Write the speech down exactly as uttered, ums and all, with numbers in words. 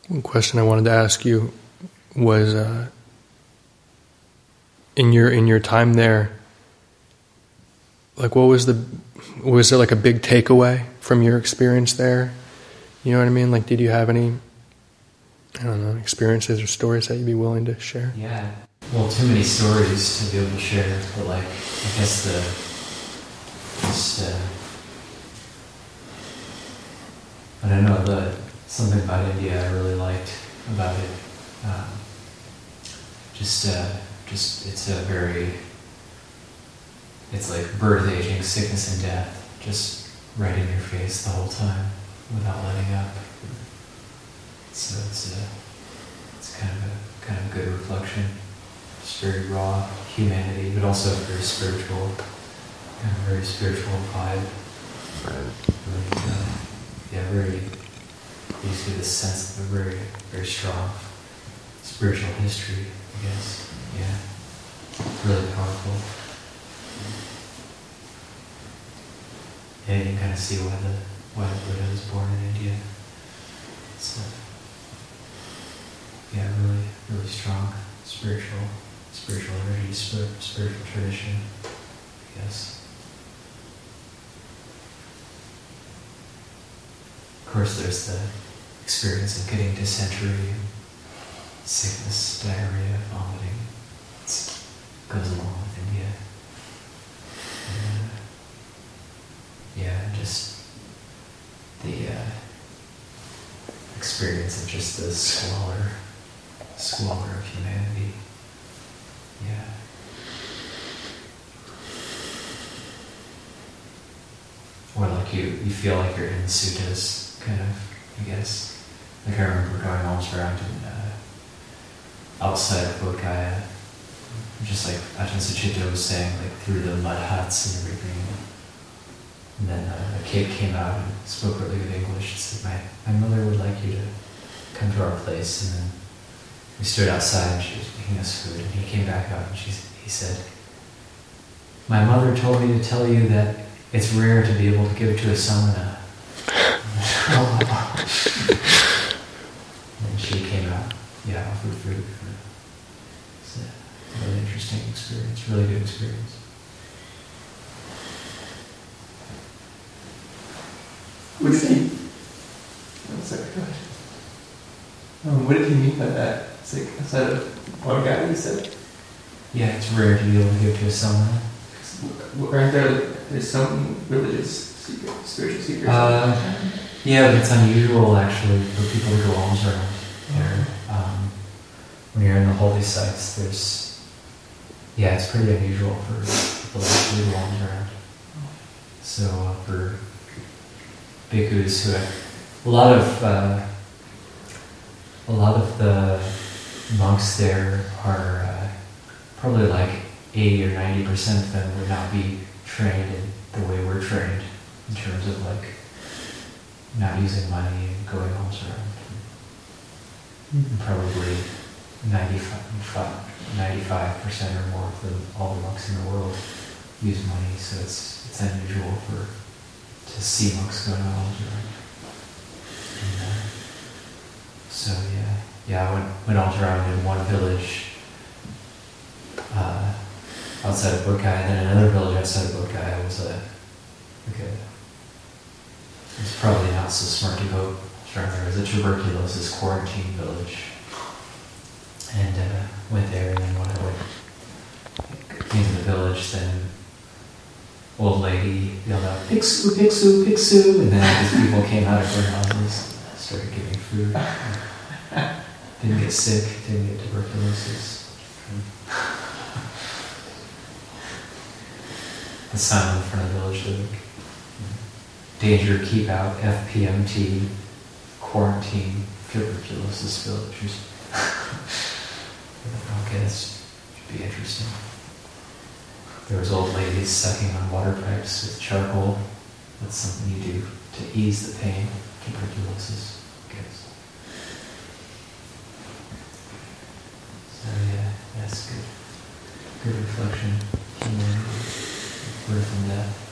One question I wanted to ask you was, uh, in your in your time there, like what was the was there like a big takeaway from your experience there? You know what I mean? Like, did you have any, I don't know, experiences or stories that you'd be willing to share? Yeah. Well, too many stories to be able to share, but like, I guess the, just, uh, I don't know, the, something about India I really liked about it. Um, just, uh, just, it's a very, it's like birth, aging, sickness, and death, just right in your face the whole time, without letting up. So it's a, it's kind of a kind of a good reflection. Just very raw humanity, but also very spiritual, kind of very spiritual vibe. Really, uh, yeah, very. You just get this sense of a very, very strong spiritual history, I guess. Yeah, really powerful. Yeah, you can kind of see why the why the Buddha was born in India. So, yeah, really, really strong spiritual, spiritual energy, spir- spiritual tradition, I guess. Of course, there's the experience of getting dysentery, sickness, diarrhea, vomiting. It goes along with India. And, uh, yeah, just the uh, experience of just the squalor, squalor of humanity. Yeah. Or like you, you feel like you're in the suttas, kind of, I guess. Like I remember going almost around in, uh, outside of Bodh Gaya, just like Ajahn Sucitto was saying, like through the mud huts and everything. And then uh, a kid came out and spoke really good English and said, my, my mother would like you to come to our place. And then we stood outside and she was making us food. And he came back out and she, he said, my mother told me to tell you that it's rare to be able to give it to a samana. And she came out, yeah, offered food for her. It's a really interesting experience, really good experience. What did he? Oh, sorry, go ahead. Um, what did he mean by that? It's like outside of one guy, you said? Yeah, it's rare to be able to give to a samana. Aren't there, like, there's some religious seekers, spiritual seekers? Uh, yeah, but it's unusual actually for people to go alms around there. Um, when you're in the holy sites, there's, yeah, it's pretty unusual for people to actually go alms around. So uh, for bhikkhus who have, a lot of, uh, a lot of the monks there are uh, probably like eighty or ninety percent of them would not be trained in the way we're trained in terms of like not using money and going alms around. And probably ninety-five percent or more of the, all the monks in the world use money, so it's it's unusual for to see monks going alms around. And, uh, so yeah, yeah, I went, went alms around in one village uh, outside of Bodh Gaya, and then another village outside of Bodh Gaya was a, like a, it was probably not so smart to go around there. It was a tuberculosis quarantine village. And uh, went there, and then when I went into the village, then old lady yelled out, Bhiksu, Bhiksu, Bhiksu, and then these people came out of their houses, started giving food. Didn't get sick, didn't get tuberculosis. The sign in front of the village, like, danger, keep out, F P M T, quarantine, tuberculosis village. Okay, this should be interesting. There was old ladies sucking on water pipes with charcoal. That's something you do to ease the pain of tuberculosis, I guess. So yeah, that's good. Good reflection. Humanity, birth and death.